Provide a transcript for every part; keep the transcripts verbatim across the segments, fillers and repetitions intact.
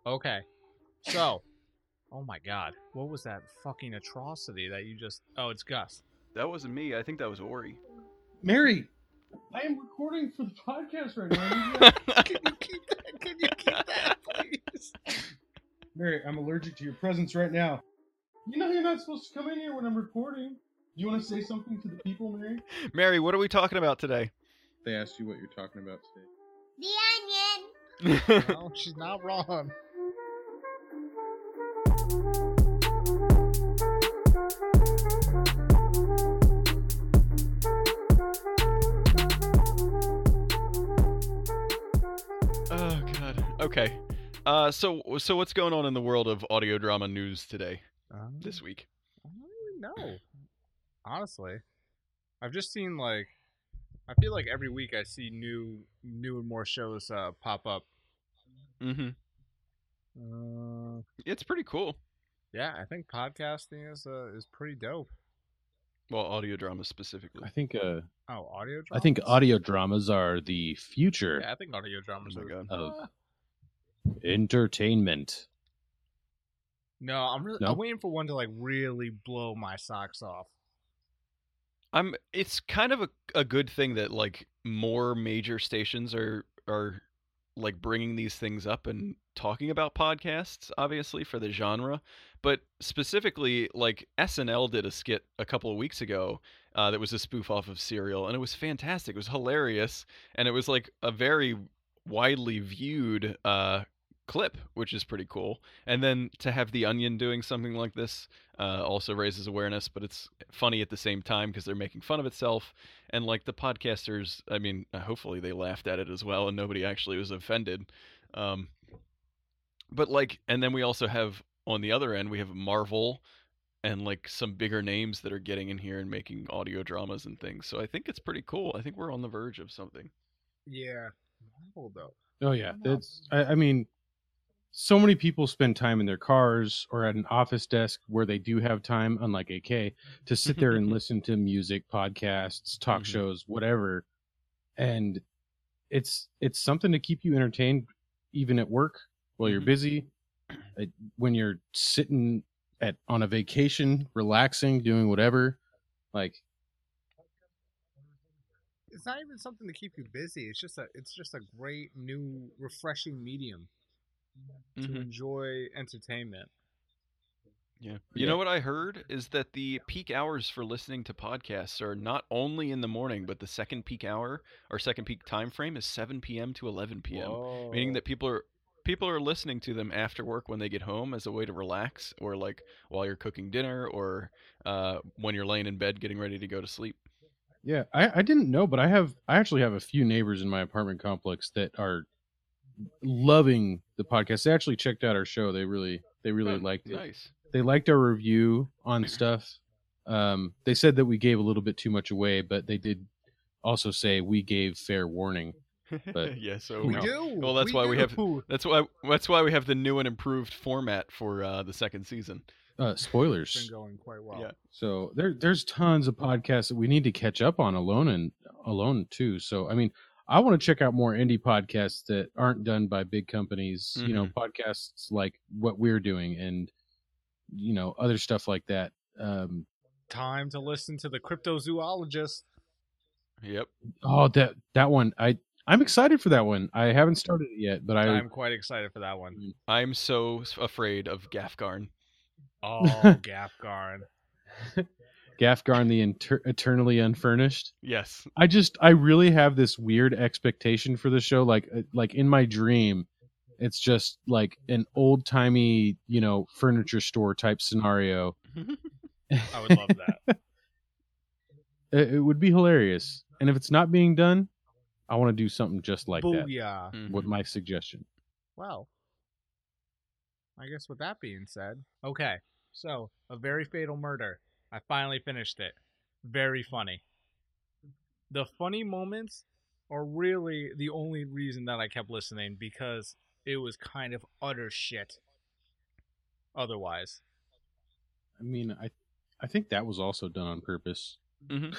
Okay. So, oh my god. What was that fucking atrocity that you just... Oh, it's Gus. That wasn't me. I think that was Ori. Mary, I am recording for the podcast right now. Can you keep that? Can you keep that, please? Mary, I'm allergic to your presence right now. You know you're not supposed to come in here when I'm recording. You want to say something to the people, Mary? Mary, what are we talking about today? They asked you what you're talking about today. The onion. No, she's not wrong. Oh god. Okay. Uh, so so what's going on in the world of audio drama news today? Um, This week? I don't really know. Honestly, I've just seen like, I feel like every week I see new, new and more shows uh, pop up. Mm-hmm. Uh, It's pretty cool. yeah, I think podcasting is uh, is pretty dope. Well, audio drama specifically. I think uh, Oh, audio dramas? I think audio dramas are the future Yeah, I think audio dramas Oh my are. God. of Uh, entertainment. no, I'm really. No? I'm waiting for one to like really blow my socks off. I'm. It's kind of a a good thing that like more major stations are are like bringing these things up and talking about podcasts, obviously for the genre, but specifically like S N L did a skit a couple of weeks ago uh, that was a spoof off of Serial, and it was fantastic. It was hilarious, and it was like a very widely viewed uh, clip, which is pretty cool. And then to have The Onion doing something like this uh, also raises awareness, but it's funny at the same time because they're making fun of itself. And like the podcasters, I mean, uh, hopefully they laughed at it as well and nobody actually was offended. Um, but like, and then we also have on the other end, we have Marvel and like some bigger names that are getting in here and making audio dramas and things. So I think it's pretty cool. I think we're on the verge of something. Yeah, Marvel though. Oh yeah, that's. I, I mean, so many people spend time in their cars or at an office desk where they do have time, unlike A K, to sit there and listen to music, podcasts, talk Mhm. shows, whatever. And it's it's something to keep you entertained, even at work while you're Mhm. busy, uh, when you're sitting at on a vacation, relaxing, doing whatever. Like, It's not even something to keep you busy. It's just a. It's just a great new, refreshing medium to Mhm. enjoy entertainment. Yeah. You Yeah. know what I heard is that the peak hours for listening to podcasts are not only in the morning, but the second peak hour or second peak time frame is seven p.m. to eleven p.m. Meaning that people are people are listening to them after work when they get home as a way to relax, or like while you're cooking dinner, or uh, when you're laying in bed getting ready to go to sleep. yeah, I, I didn't know, but I have I actually have a few neighbors in my apartment complex that are loving the podcast. They actually checked out our show. They really they really Oh, liked it. nice. They liked our review on stuff. Um, they said that we gave a little bit too much away, but they did also say we gave fair warning. But, yeah, so you We know. do. Well, that's why we have- do. that's why that's why we have the new and improved format for uh, the second season. Uh, It's been spoilers. going quite well. Yeah. So there there's tons of podcasts that we need to catch up on alone and alone too. So I mean, I want to check out more indie podcasts that aren't done by big companies. You know, podcasts like what we're doing and you know other stuff like that. Um, Time to listen to the cryptozoologist. Yep. oh, that that one I I'm excited for that one. I haven't started it yet, but I I'm quite excited for that one. I'm so s- afraid of Gafgarn. Oh, Gapgarn. Gafgarn the inter- eternally unfurnished. Yes. I just I really have this weird expectation for the show. Like uh, like in my dream, it's just like an old timey you know furniture store type scenario. I would love that. it, it would be hilarious. And if it's not being done, I want to do something just like that. Booyah. Mhm. What my suggestion? Well, I guess with that being said, okay, so A Very Fatal Murder. I finally finished it. Very funny. The funny moments are really the only reason that I kept listening because it was kind of utter shit. Otherwise, I mean, I I think that was also done on purpose. Mhm.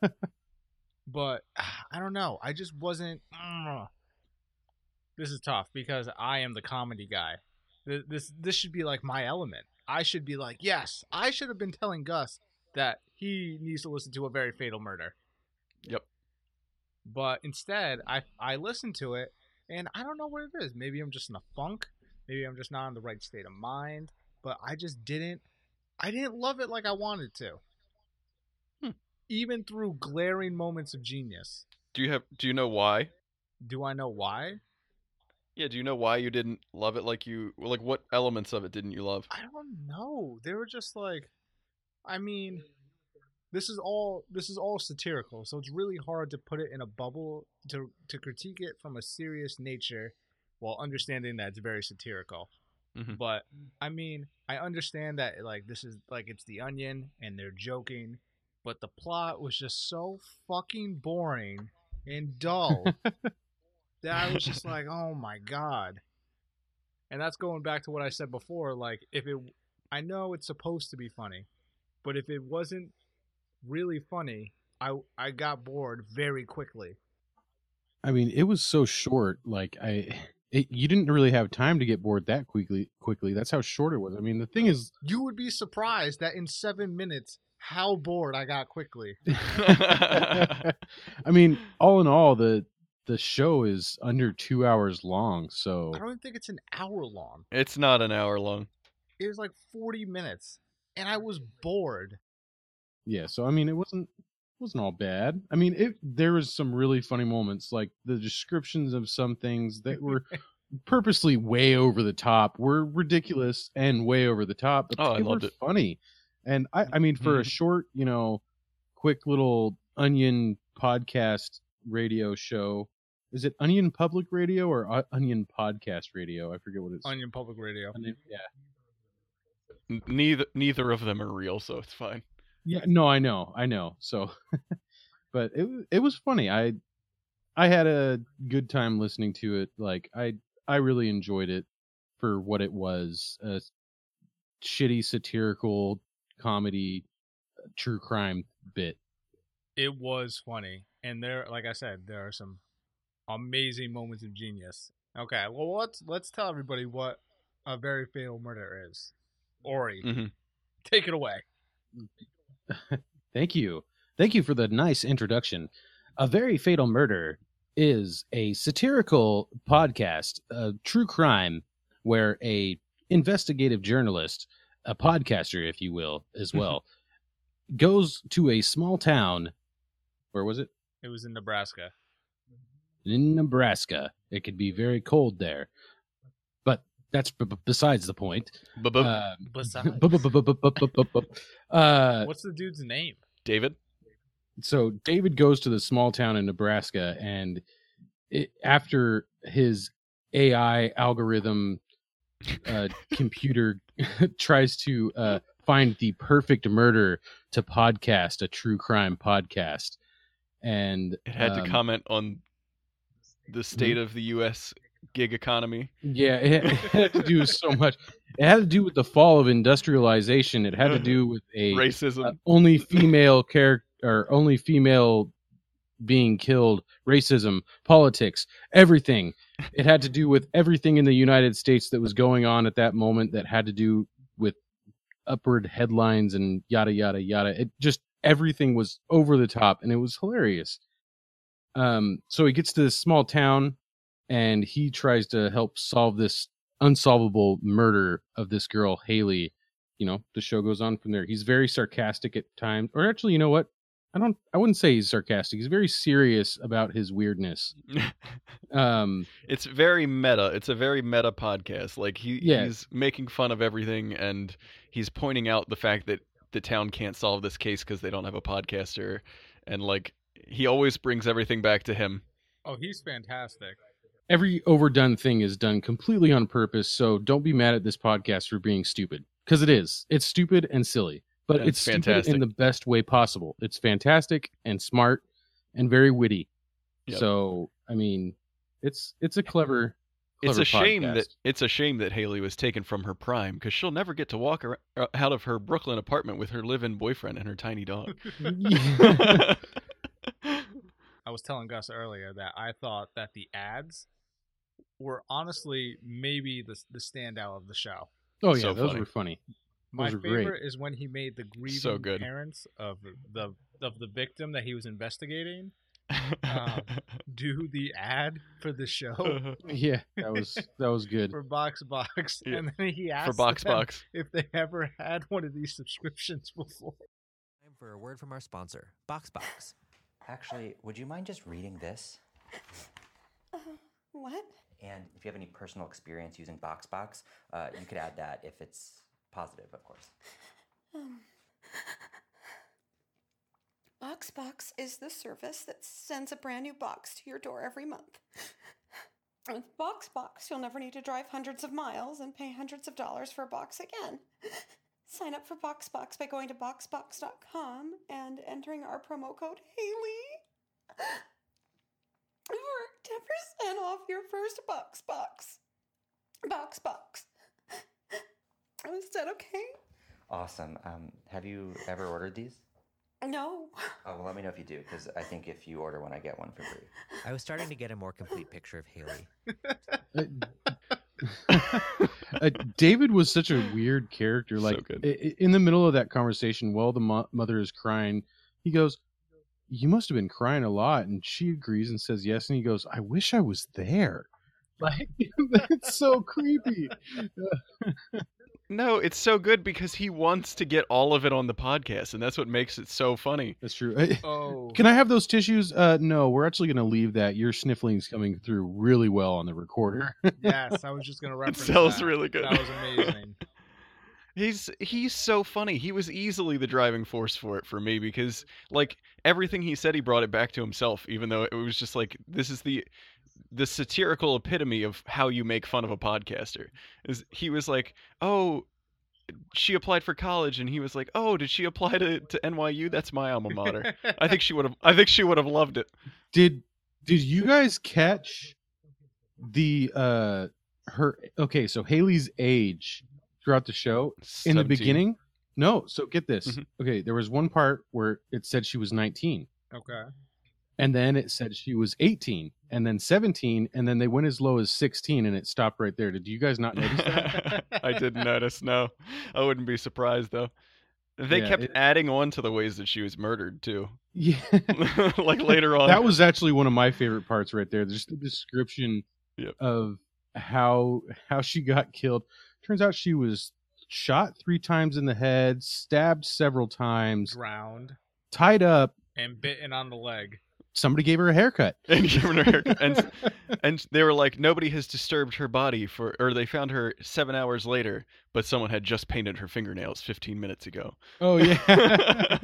but I don't know. I just wasn't. mm. This is tough because I am the comedy guy. Th- This this should be like my element. I should be like, yes, I should have been telling Gus that he needs to listen to A Very Fatal Murder. Yep. But instead, I I listened to it, and I don't know what it is. Maybe I'm just in a funk. Maybe I'm just not in the right state of mind. But I just didn't. I didn't love it like I wanted to. Hmm. Even through glaring moments of genius. Do you have? Do you know why? Do I know why? Yeah. Do you know why you didn't love it like you like? What elements of it didn't you love? I don't know. They were just like, I mean, this is all this is all satirical, so it's really hard to put it in a bubble to to critique it from a serious nature, while understanding that it's very satirical. Mhm. But I mean, I understand that like this is like it's The Onion and they're joking, but the plot was just so fucking boring and dull that I was just like, oh my god. And that's going back to what I said before. Like, if it, I know it's supposed to be funny, but if it wasn't really funny, I I got bored very quickly. I mean, it was so short. Like I, it, you didn't really have time to get bored that quickly. Quickly, that's how short it was. I mean, the thing is, You would be surprised that in seven minutes, how bored I got quickly. I mean, all in all, the the show is under two hours long. So I don't even think it's an hour long. It's not an hour long. It was like forty minutes, and I was bored. yeah, so I mean, it wasn't wasn't all bad. I mean, it there was some really funny moments, like the descriptions of some things that were purposely way over the top, were ridiculous and way over the top, but Oh, I they loved were it. funny. And I, I mean, for a Mhm. short, you know, quick little Onion podcast radio show, is it Onion Public Radio or O- Onion Podcast Radio? I forget what it's. Onion Public Radio. Onion- yeah. N- Neither neither of them are real, so it's fine. Yeah, no, I know, I know. So, but it wa- it was funny. I I had a good time listening to it. Like I I really enjoyed it for what it was, a shitty satirical comedy, uh, true crime bit. It was funny, and there, like I said, there are some amazing moments of genius. Okay, well let's let's tell everybody what A Very Fatal Murder is. Ori, Mhm. take it away. Thank you. Thank you for the nice introduction. A Very Fatal Murder is a satirical podcast, a true crime, where a investigative journalist, a podcaster, if you will, as well, goes to a small town. Where was it? It was in Nebraska. In Nebraska. It could be very cold there. But that's b- b- besides the point. Bu-bu- Uh, Besides, bu- bu- bu- bu- bu- bu- bu- bu- bu- uh, what's the dude's name? David? so David goes to the small town in Nebraska, and it, after his A I algorithm uh, computer tries to uh, find the perfect murder to podcast a true crime podcast, and It had um, to comment on the state of the U S gig economy. Yeah, it, it had to do with so much. It had to do with the fall of industrialization. It had to do with a Racism. uh, only female character or only female being killed, racism, politics, everything. It had to do with everything in the United States that was going on at that moment that had to do with upward headlines and yada yada yada. It just everything was over the top, and it was hilarious. Um, so he gets to this small town, and he tries to help solve this unsolvable murder of this girl Haley. You know, the show goes on from there. He's very sarcastic at times, or actually, you know what? I don't. I wouldn't say he's sarcastic. He's very serious about his weirdness. Um, It's very meta. It's a very meta podcast. Like he, Yeah. he's making fun of everything, and he's pointing out the fact that the town can't solve this case because they don't have a podcaster, and like he always brings everything back to him. Oh, he's fantastic. every overdone thing is done completely on purpose. So don't be mad at this podcast for being stupid, because it is. It's stupid and silly, but And it's it's stupid in fantastic. the best way possible. It's fantastic and smart and very witty. Yep. So I mean, it's it's a clever. It's clever a shame podcast. that it's a shame that Haley was taken from her prime because she'll never get to walk ar- uh, out of her Brooklyn apartment with her live-in boyfriend and her tiny dog. I was telling Gus earlier that I thought that the ads were honestly maybe the the standout of the show. Oh yeah, So those funny. were funny. My Those are favorite great. is when he made the grieving So good. parents of the of the victim that he was investigating um, do the ad for the show Yeah, that was that was good. for Box Box, Yeah. and then he asked For Box them Box. if they ever had one of these subscriptions before. Time for a word from our sponsor, BoxBox. Actually, would you mind just reading this? Uh, what? And if you have any personal experience using BoxBox, uh, you could add that if it's positive, of course. Um, BoxBox is the service that sends a brand new box to your door every month. With BoxBox, you'll never need to drive hundreds of miles and pay hundreds of dollars for a box again. Sign up for BoxBox by going to box box dot com and entering our promo code Haley for ten percent off your first BoxBox. BoxBox. Is that okay? Awesome. Um, have you ever ordered these? No. Oh, well, let me know if you do, because I think if you order one, I get one for free. I was starting to get a more complete picture of Haley. Uh, uh, David was such a weird character. So Like good. i- i- in the middle of that conversation, while the mo- mother is crying, he goes, "You must have been crying a lot," and she agrees and says yes. And he goes, "I wish I was there." Like that's so creepy. No, it's so good because he wants to get all of it on the podcast, and that's what makes it so funny. That's true. Uh, Oh, Can I have those tissues? Uh, no, we're actually going to leave that. Your sniffling's coming through really well on the recorder. yes, I was just gonna It reference. sells that. really good. That was amazing. He's he's so funny. He was easily the driving force for it for me because like everything he said, he brought it back to himself, even though it was just like this is the the satirical epitome of how you make fun of a podcaster. Is he was like, oh, she applied for college, and he was like, oh, did she apply to, to N Y U? That's my alma mater. I think she would have. I think she would have loved it. Did Did you guys catch the uh her? Okay, so Haley's age throughout the show in the seventeen. beginning. No, so get this. Mhm. Okay, there was one part where it said she was nineteen, Okay. and then it said she was eighteen, and then seventeen, and then they went as low as sixteen, and it stopped right there. Did you guys not notice that? I didn't notice. No, I wouldn't be surprised though. They Yeah, kept it- adding on to the ways that she was murdered too. Yeah. Like later on. That was actually one of my favorite parts right there. Just the description Yep. of how how she got killed. Turns out she was shot three times in the head, stabbed several times, Drowned tied up. and bitten on the leg. Somebody gave her a haircut. and given her haircut. and and they were like, nobody has disturbed her body for, or they found her seven hours later, but someone had just painted her fingernails fifteen minutes ago. Oh yeah.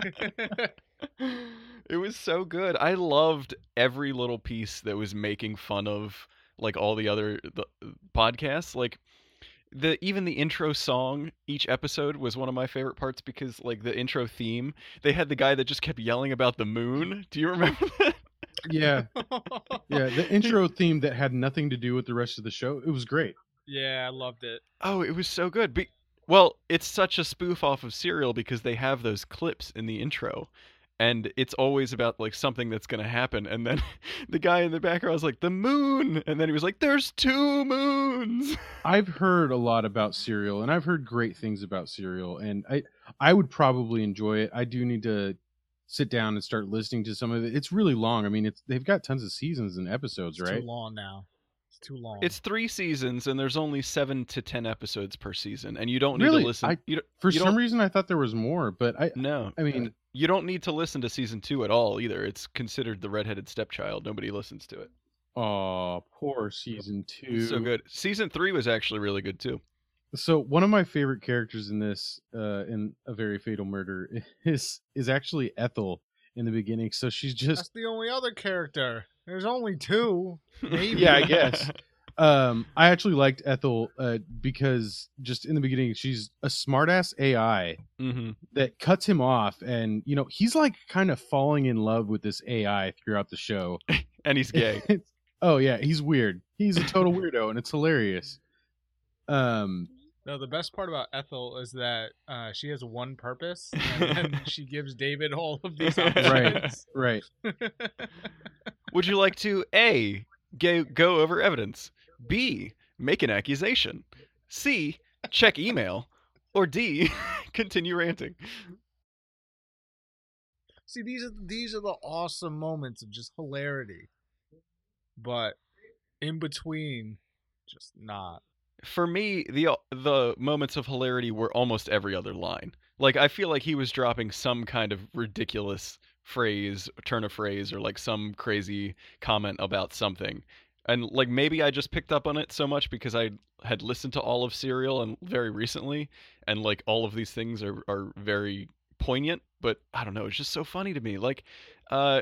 It was so good. I loved every little piece that was making fun of like all the other the, podcasts. Like the even the intro song each episode was one of my favorite parts because like the intro theme, they had the guy that just kept yelling about the moon. Do you remember that? yeah. Yeah. The intro theme that had nothing to do with the rest of the show. It was great. Yeah, I loved it. Oh, it was so good. Be- well, it's such a spoof off of Serial because they have those clips in the intro. And it's always about like something that's going to happen. And then the guy in the background was like, the moon. And then he was like, there's two moons. I've heard a lot about Serial, and I've heard great things about Serial, and I I would probably enjoy it. I do need to sit down and start listening to some of it. It's really long. I mean, it's they've got tons of seasons and episodes, It's right? too long now. It's too long. It's three seasons and there's only seven to ten episodes per season. And you don't need Really? to listen. I- you don't, For you some don't- reason, I thought there was more, but I No. I mean, You don't need to listen to season two at all either. It's considered the redheaded stepchild. Nobody listens to it. oh, poor season two. So good. Season three was actually really good too. So one of my favorite characters in this, uh, in A Very Fatal Murder, is is actually Ethel in the beginning. So she's That's just the only other character. There's only two. Maybe. yeah, I guess. Um, I actually liked Ethel uh, because just in the beginning, she's a smartass A I hmm that cuts him off, and you know he's like kind of falling in love with this A I throughout the show. And he's gay. It's- oh yeah, he's weird. He's a total weirdo, and it's hilarious. Um, No, the best part about Ethel is that uh, she has one purpose, and then she gives David all of these right, options. right. Would you like to A, go, go over evidence, B, make an accusation. C, check email. Or D, continue ranting. See, these are these are the awesome moments of just hilarity. But in between, just not. For me, the the moments of hilarity were almost every other line. Like, I feel like he was dropping some kind of ridiculous phrase, turn of phrase, or like some crazy comment about something. And like maybe I just picked up on it so much because I had listened to all of Serial and very recently, and like all of these things are are very poignant. But I don't know, it's just so funny to me. Like, uh,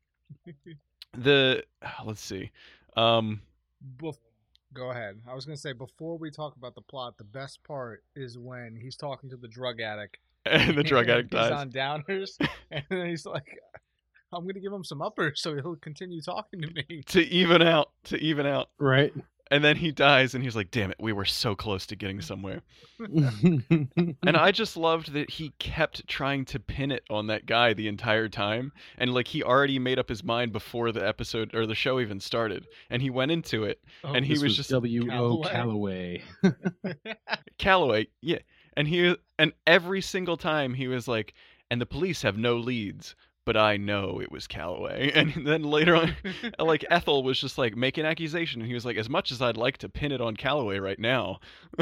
the let's see, um, Bef- Go ahead. I was gonna say before we talk about the plot, the best part is when he's talking to the drug addict. and the drug addict he's dies. on downers, and then he's like, "I'm gonna give him some uppers so he'll continue talking to me." To even out, to even out. Right. And then he dies, and he's like, damn it, we were so close to getting somewhere. And I just loved that he kept trying to pin it on that guy the entire time. And like he already made up his mind before the episode or the show even started. And he went into it, Oh, and he This was, was just W O Calloway. Calloway. Calloway, yeah. And he and every single time he was like, and the police have no leads, but I know it was Calloway. And then later on, like Ethel was just like, make an accusation, and he was like, as much as I'd like to pin it on Calloway right now.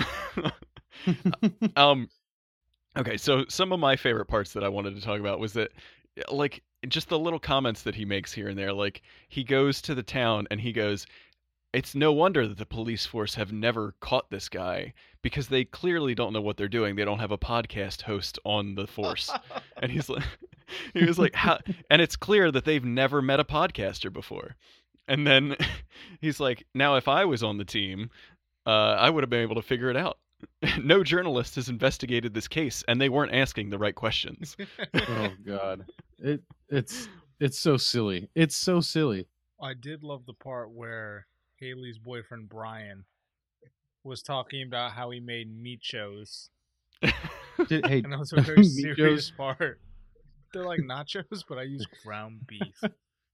um, okay, so some of my favorite parts that I wanted to talk about was that, like, just the little comments that he makes here and there. Like, he goes to the town and he goes, it's no wonder that the police force have never caught this guy because they clearly don't know what they're doing. They don't have a podcast host on the force. And he's like, he was like, how? And it's clear that they've never met a podcaster before. And then he's like, now if I was on the team, uh, I would have been able to figure it out. No journalist has investigated this case, and they weren't asking the right questions. Oh God, it it's it's so silly. It's so silly. I did love the part where Haley's boyfriend Brian was talking about how he made meat shows, Did, hey, and that was a very Meat serious shows? part. They're like nachos, but I use ground beef.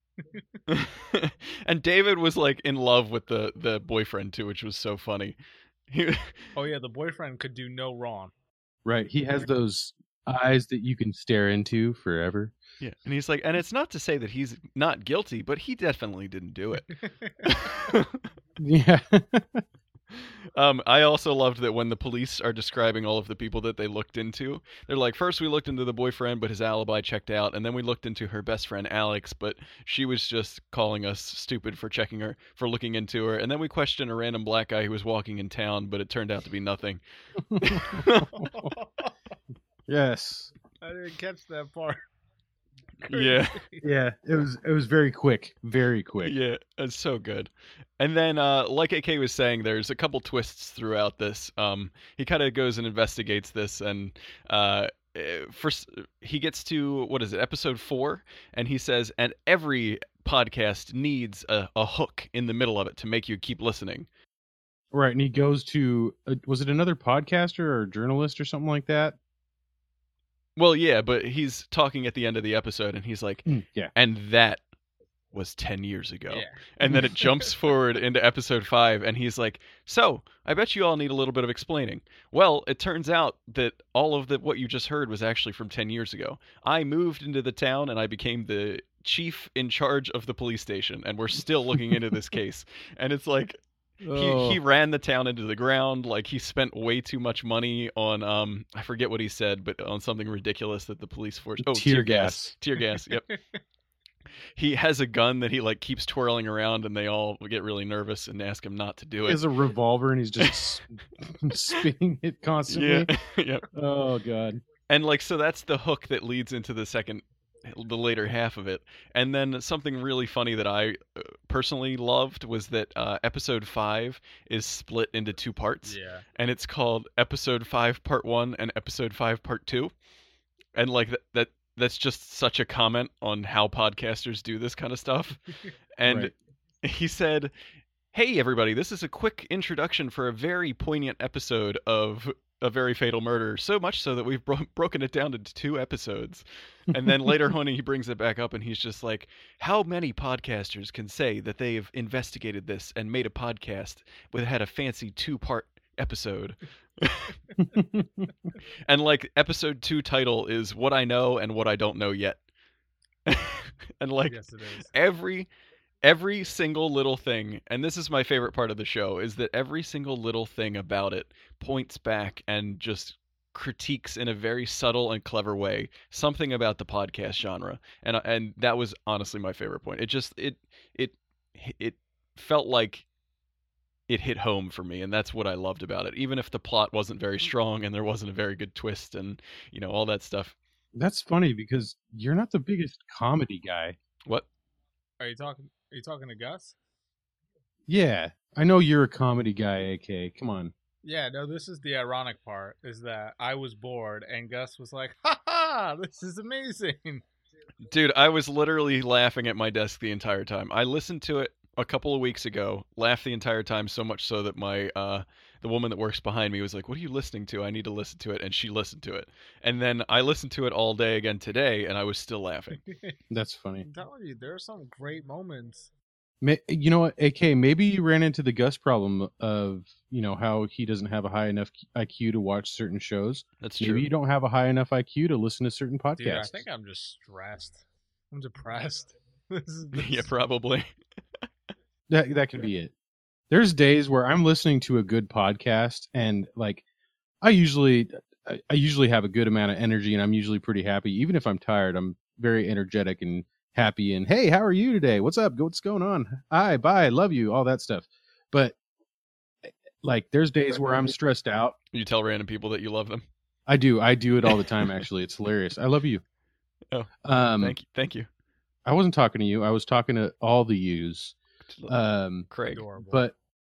And David was like in love with the the boyfriend too, which was so funny. He, Oh yeah, the boyfriend could do no wrong. right? He has those eyes that you can stare into forever. yeah, and he's like, and it's not to say that he's not guilty, but he definitely didn't do it. Yeah. Um, I also loved that when the police are describing all of the people that they looked into, they're like, first we looked into the boyfriend, but his alibi checked out, and then we looked into her best friend Alex, but she was just calling us stupid for checking her, for looking into her, and then we questioned a random black guy who was walking in town, but it turned out to be nothing. Yes. I didn't catch that part. Yeah. Yeah. It was it was very quick. Very quick. Yeah, it's so good. And then, uh, like A K was saying, there's a couple twists throughout this. Um, he kind of goes and investigates this, and uh, first he gets to, what is it, episode four, and he says, and every podcast needs a, a hook in the middle of it to make you keep listening. Right. And he goes to uh, was it another podcaster or journalist or something like that? Well, yeah, but he's talking at the end of the episode, and he's like, Mm, yeah. and that was ten years ago. Yeah. And then it jumps forward into episode five, and he's like, so, I bet you all need a little bit of explaining. Well, it turns out that all of the what you just heard was actually from ten years ago. I moved into the town, and I became the chief in charge of the police station, and we're still looking into this case. And it's like, he, Oh. he ran the town into the ground. Like, he spent way too much money on, um, I forget what he said, but on something ridiculous that the police force... Oh, Tear tear gas. gas. Tear gas, yep. He has a gun that he like keeps twirling around, and they all get really nervous and ask him not to do He it. has a revolver and he's just spinning it constantly. Yeah, yep. Oh God. And like, so that's the hook that leads into the second, the later half of it. And then something really funny that I uh, personally loved was that uh, episode five is split into two parts, Yeah. and it's called episode five part one and episode five part two. And like that, that that's just such a comment on how podcasters do this kind of stuff. And Right. he said, hey everybody, this is a quick introduction for a very poignant episode of A Very Fatal Murder, so much so that we've bro- broken it down into two episodes. And then later on, he brings it back up and he's just like, how many podcasters can say that they've investigated this and made a podcast with had a fancy two-part episode? And like episode two title is What I Know and What I Don't Know Yet. And like Yes, it is. every every single little thing, and this is my favorite part of the show, is that every single little thing about it points back and just critiques in a very subtle and clever way something about the podcast genre. And and that was honestly my favorite point. It just it it it felt like it hit home for me, and that's what I loved about it. Even if the plot wasn't very strong and there wasn't a very good twist and, you know, all that stuff. That's funny because you're not the biggest comedy guy. What? Are you talking? Are you talking to Gus? Yeah, I know you're a comedy guy, A K. Come on. Yeah, no, this is the ironic part, is that I was bored, and Gus was like, ha ha, this is amazing. Dude, I was literally laughing at my desk the entire time. I listened to it a couple of weeks ago, laughed the entire time, so much so that my uh the woman that works behind me was like, what are you listening to? I need to listen to it. And she listened to it. And then I listened to it all day again today, and I was still laughing. That's funny. I'm telling you, there are some great moments. May, you know what, A K, maybe you ran into the Gus problem of, you know, how he doesn't have a high enough I Q to watch certain shows. That's true. Maybe you don't have a high enough I Q to listen to certain podcasts. Dude, I think I'm just stressed. I'm depressed. This is, this Yeah, probably. That that could be it. There's days where I'm listening to a good podcast and like I usually I, I usually have a good amount of energy and I'm usually pretty happy. Even if I'm tired, I'm very energetic and happy and hey, how are you today? What's up? What's going on? Hi, bye, love you, all that stuff. But like there's days where I'm stressed out. You tell random people that you love them. I do. I do it all the time actually. It's hilarious. I love you. Oh. Um Thank you. Thank you. I wasn't talking to you. I was talking to all the yous. Um Craig. adorable. but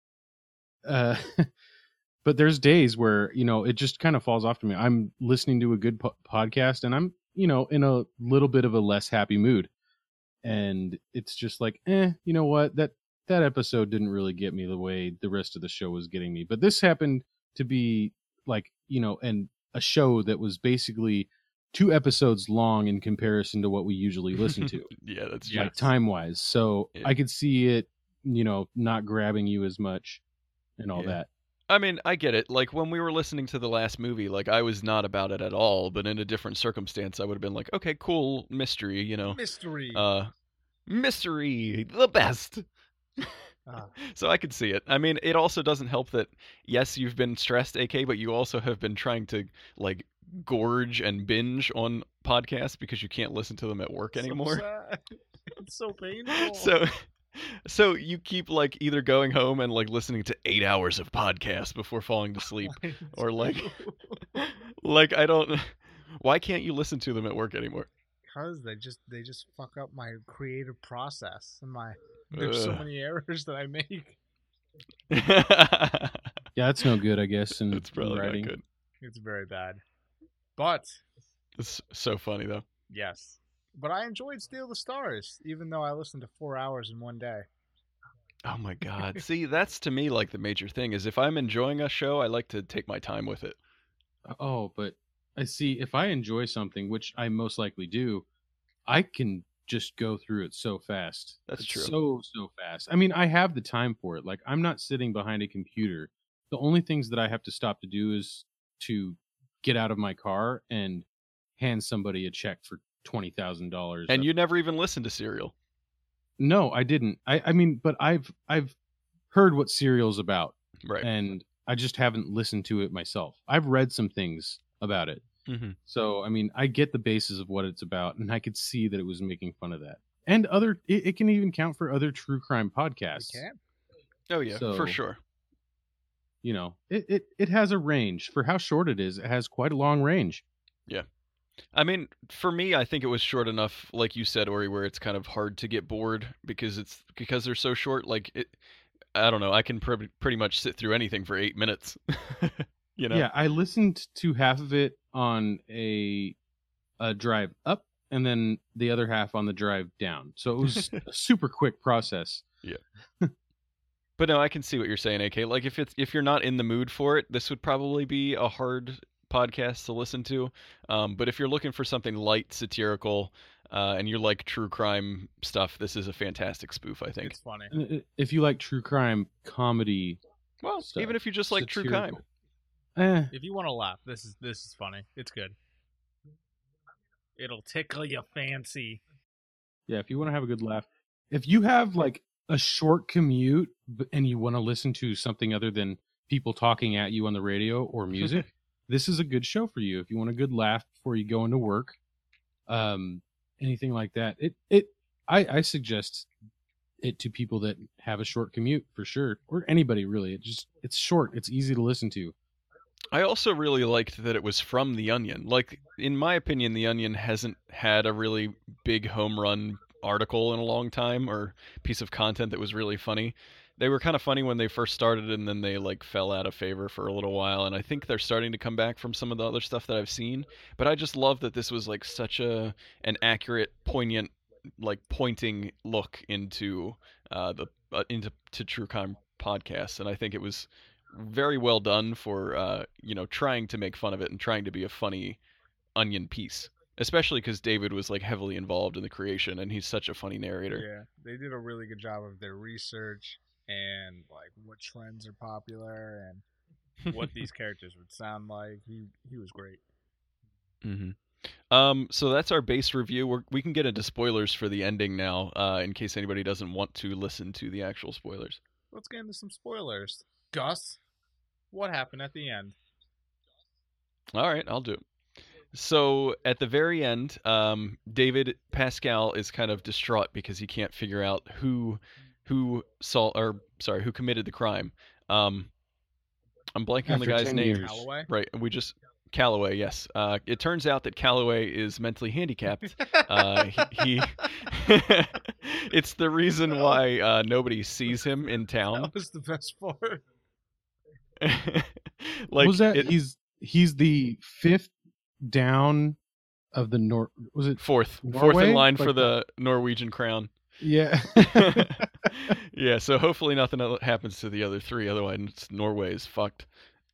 uh but there's days where, you know, it just kind of falls off to me. I'm listening to a good po- podcast and I'm, you know, in a little bit of a less happy mood, and it's just like, eh, you know what, that that episode didn't really get me the way the rest of the show was getting me. But this happened to be like, you know, and a show that was basically two episodes long in comparison to what we usually listen to. Yeah, that's Yeah. Like time wise. So Yeah. I could see it, you know, not grabbing you as much and all Yeah. that. I mean, I get it. Like, when we were listening to the last movie, like, I was not about it at all, but in a different circumstance, I would have been like, okay, cool, mystery, you know. Mystery. Uh, mystery, the best. Ah. So I could see it. I mean, it also doesn't help that, yes, you've been stressed, A K, but you also have been trying to, like, gorge and binge on podcasts because you can't listen to them at work anymore. So sad. It's so painful. So, so you keep like either going home and like listening to eight hours of podcasts before falling to sleep, or like, like I don't. Why can't you listen to them at work anymore? because they just they just fuck up my creative process and my there's so Ugh. many errors that I make. Yeah, that's no good, I guess, in, It's in probably writing. not good. It's very bad. But It's so funny though. yes. But I enjoyed Steal the Stars, even though I listened to four hours in one day. Oh my god. See, that's to me like the major thing is if I'm enjoying a show, I like to take my time with it. Oh, but I see if I enjoy something, which I most likely do, I can just go through it so fast. That's It's true. So, so fast. I mean, I have the time for it. Like, I'm not sitting behind a computer. The only things that I have to stop to do is to get out of my car and hand somebody a check for twenty thousand dollars. And you never even listen to Serial. No, I didn't. I, I mean, but I've I've heard what Serial's about, Right. and I just haven't listened to it myself. I've read some things about it. Mm-hmm. So, I mean, I get the basis of what it's about, and I could see that it was making fun of that. And other, it, it can even count for other true crime podcasts. You can't? Oh yeah, for So- sure. You know, it, it, it has a range. For how short it is, it has quite a long range. I mean, for me, I think it was short enough, like you said, Ori, where it's kind of hard to get bored because it's because they're so short. Like it, I don't know. I can pr- pretty much sit through anything for eight minutes. you know? Yeah, I listened to half of it on a, a drive up, and then the other half on the drive down. So it was a super quick process. But no, I can see what you're saying, A K. Like if it's if you're not in the mood for it, this would probably be a hard podcast to listen to. Um, but if you're looking for something light, satirical, uh, and you like true crime stuff, this is a fantastic spoof, I think. It's funny. And i- If you like true crime comedy, Well, stuff, even if you just like true crime. satirical, eh, If you want to laugh, this is this is funny. It's good. It'll tickle your fancy. yeah, if you want to have a good laugh, if you have like a short commute b- and you want to listen to something other than people talking at you on the radio or music, this is a good show for you. If you want a good laugh before you go into work, um, anything like that, it it I, I suggest it to people that have a short commute for sure, or anybody really. It just it's short, it's easy to listen to. I also really liked that it was from The Onion. Like, in my opinion, The Onion hasn't had a really big home run article in a long time or piece of content that was really funny. They were kind of funny when they first started, and then they like fell out of favor for a little while, and I think they're starting to come back from some of the other stuff that I've seen. But I just love that this was like such a an accurate, poignant, like pointing look into uh, the uh, into to true crime podcasts, and I think it was very well done for uh, you know trying to make fun of it and trying to be a funny Onion piece, especially because David was like heavily involved in the creation, and he's such a funny narrator. Yeah, they did a really good job of their research and like what trends are popular and what these characters would sound like. He he was great. hmm Um, so that's our base review. We're, we can get into spoilers for the ending now, uh, in case anybody doesn't want to listen to the actual spoilers. Let's get into some spoilers. Gus, what happened at the end? All right, I'll do it. So at the very end, um, David Pascal is kind of distraught because he can't figure out who who saw or sorry who committed the crime. Um, I'm blanking on the After guy's ten name. years. Calloway? Right, we just Calloway. Yes. Uh, it turns out that Calloway is mentally handicapped. Uh, he, he it's the reason why uh, nobody sees him in town. That was the best part. like What was that? it- he's he's the fifth down of the Nor. Was it? fourth, fourth Norway? in line for Like the Norwegian crown. Yeah. Yeah, so hopefully nothing el- happens to the other three. Otherwise, Norway is fucked.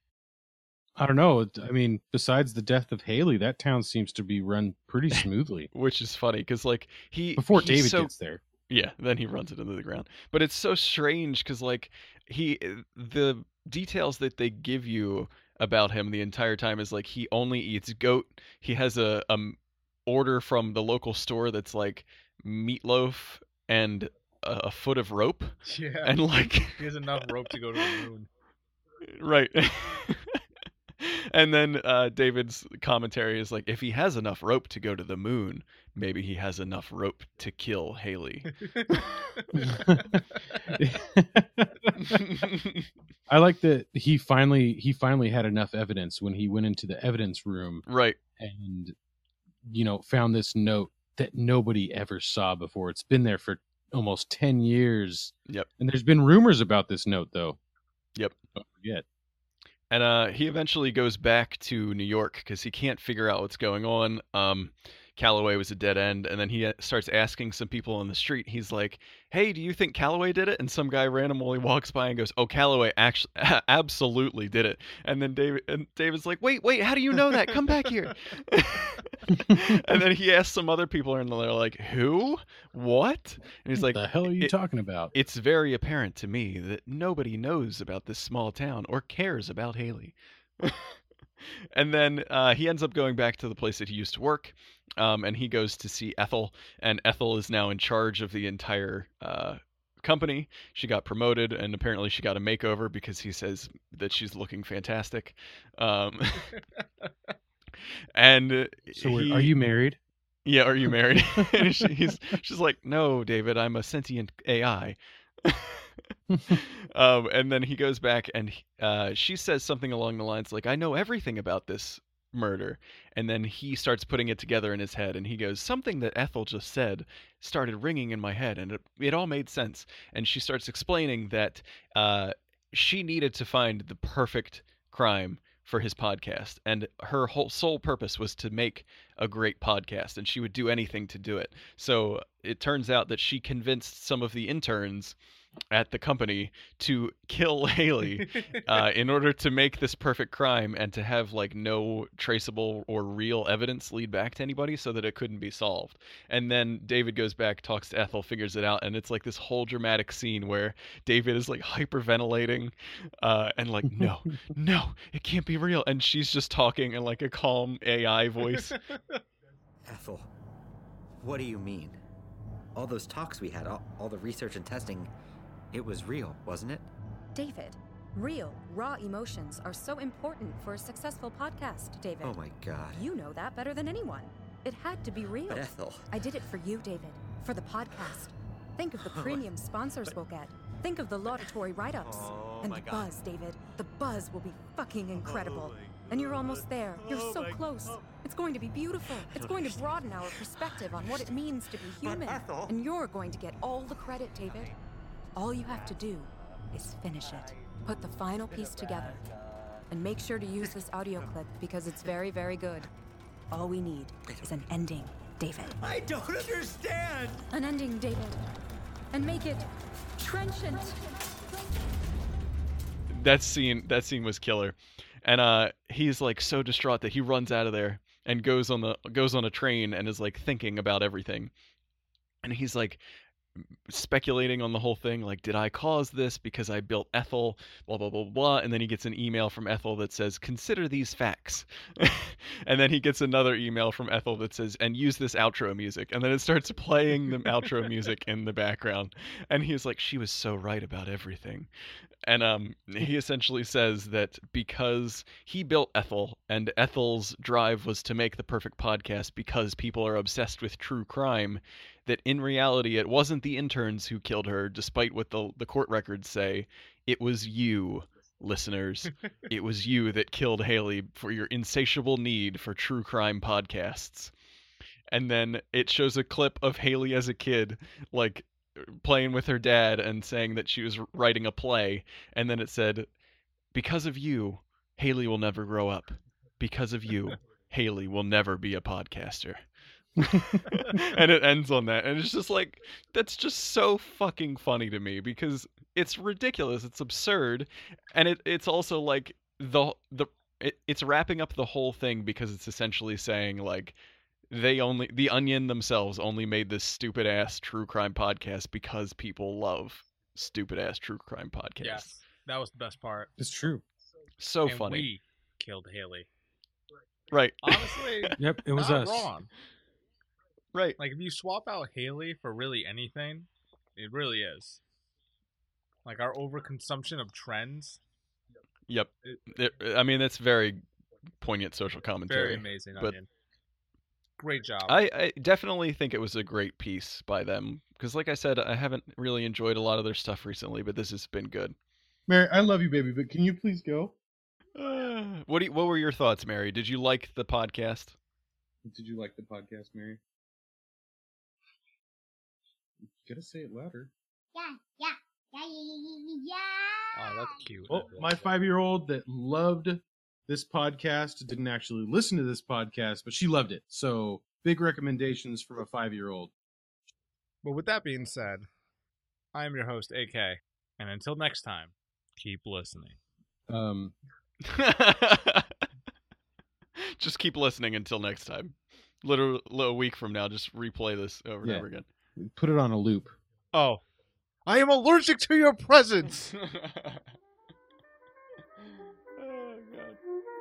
I don't know. I mean, besides the death of Haley, that town seems to be run pretty smoothly. Which is funny because like he Before he's David so, gets there. Yeah, then he runs it into the ground. But it's so strange because like he the details that they give you about him the entire time is like he only eats goat. He has a um order from the local store that's like meatloaf and a, a foot of rope, Yeah. and like He has enough rope to go to the moon. right. And then uh, David's commentary is like, if he has enough rope to go to the moon, maybe he has enough rope to kill Haley. I like that he finally he finally had enough evidence when he went into the evidence room Right. and you know found this note that nobody ever saw before. It's been there for almost ten years. Yep. And there's been rumors about this note though. Yep. Don't forget. And uh, he eventually goes back to New York because he can't figure out what's going on. Um, Calloway was a dead end, and then he uh, starts asking some people on the street. He's like, "Hey, do you think Calloway did it?" And some guy randomly walks by and goes, "Oh, Calloway actually absolutely did it." And then David and David's like, "Wait, wait, how do you know that? Come back here." And then he asks some other people, and they're like, "Who? What?" And he's like, "The hell are you "It- talking about?" It's very apparent to me that nobody knows about this small town or cares about Haley." And then uh, he ends up going back to the place that he used to work, um, and he goes to see Ethel, and Ethel is now in charge of the entire uh, company. She got promoted, and apparently she got a makeover because he says that she's looking fantastic. Um, and uh, So wait, he- are you married? Yeah, are you married? And she, he's, she's like, "No, David, I'm a sentient A I." um, and then he goes back and uh, she says something along the lines like, "I know everything about this murder." And then he starts putting it together in his head, and he goes, "Something that Ethel just said started ringing in my head, and it, it all made sense." And she starts explaining that uh, she needed to find the perfect crime for his podcast, and her whole sole purpose was to make a great podcast, and she would do anything to do it. So it turns out that she convinced some of the interns at the company to kill Haley uh, in order to make this perfect crime and to have like no traceable or real evidence lead back to anybody so that it couldn't be solved. And then David goes back, talks to Ethel, figures it out, and it's like this whole dramatic scene where David is like hyperventilating uh, and like, no, no, it can't be real. And she's just talking in like a calm A I voice. Ethel, what do you mean? All those talks we had, all, all the research and testing, it was real, wasn't it? David, real, raw emotions are so important for a successful podcast, David. Oh my god. You know that better than anyone. It had to be real. But Ethel... I did it for you, David. For the podcast. Think of the premium sponsors we'll get. Think of the laudatory write-ups. Oh and my the God. buzz, David. The buzz will be fucking incredible. And you're almost there. You're Oh so my- close. It's going to be beautiful. It's going to broaden our perspective on what it means to be human. Ethel- And you're going to get all the credit, David. All you have to do is finish it. Put the final piece together. And make sure to use this audio clip because it's very, very good. All we need is an ending, David. I don't understand! An ending, David. And make it trenchant. that scene that scene was killer. And uh he's like so distraught that he runs out of there and goes on the goes on a train and is like thinking about everything. And he's like speculating on the whole thing, like, did I cause this because I built Ethel, blah blah blah blah. And then he gets an email from Ethel that says, consider these facts. And then he gets another email from Ethel that says, and use this outro music. And then it starts playing the outro music in the background, and he's like, she was so right about everything. And um he essentially says that because he built Ethel and Ethel's drive was to make the perfect podcast because people are obsessed with true crime, that in reality it wasn't the interns who killed her, despite what the the court records say. It was you, listeners. It was you that killed Haley for your insatiable need for true crime podcasts. And then it shows a clip of Haley as a kid, like playing with her dad and saying that she was writing a play. And then it said, because of you, Haley will never grow up. Because of you, Haley will never be a podcaster. And it ends on that, and it's just like, that's just so fucking funny to me because it's ridiculous, it's absurd, and it it's also like the the it, it's wrapping up the whole thing because it's essentially saying like they only the Onion themselves only made this stupid ass true crime podcast because people love stupid ass true crime podcasts. Yes, that was the best part. It's true. So and funny. We killed Haley. Right. Honestly, Yep, it was not us. wrong. Right. Like, if you swap out Haley for really anything, it really is. Like, our overconsumption of trends. Yep. It, It- I mean, that's very poignant social commentary. very amazing, but Onion. Great job. I, I definitely think it was a great piece by them because, like I said, I haven't really enjoyed a lot of their stuff recently, but this has been good. Mary, I love you, baby, but can you please go? Uh, what do you, what were your thoughts, Mary? Did you like the podcast? Did you like the podcast, Mary? You gotta say it louder. Yeah, yeah, yeah, yeah, yeah. Oh, that's cute. Oh, my five-year-old that loved this podcast didn't actually listen to this podcast, but she loved it. So big recommendations from a five-year-old. But with that being said, I am your host, A K. And until next time, keep listening. Um, Just keep listening until next time. Literally a week from now, just replay this over and Yeah. over again. put it on a loop. Oh. I am allergic to your presence! Oh, God.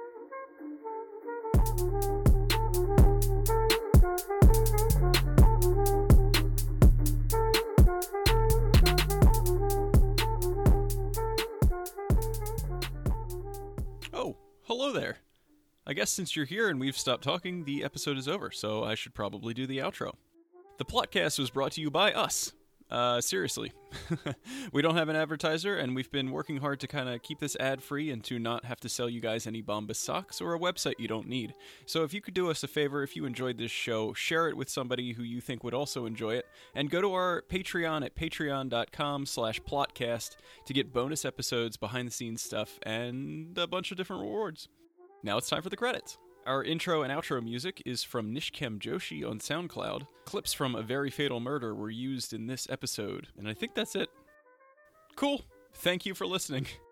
Oh, hello there. I guess since you're here and we've stopped talking, the episode is over, so I should probably do the outro. The Plotcast was brought to you by us. Uh, seriously. We don't have an advertiser, and we've been working hard to kind of keep this ad-free and to not have to sell you guys any Bombas socks or a website you don't need. So if you could do us a favor, if you enjoyed this show, share it with somebody who you think would also enjoy it, and go to our Patreon at patreon.com slash plotcast to get bonus episodes, behind-the-scenes stuff, and a bunch of different rewards. Now it's time for the credits. Our intro and outro music is from Nishkem Joshi on SoundCloud. Clips from A Very Fatal Murder were used in this episode, and I think that's it. Cool. Thank you for listening.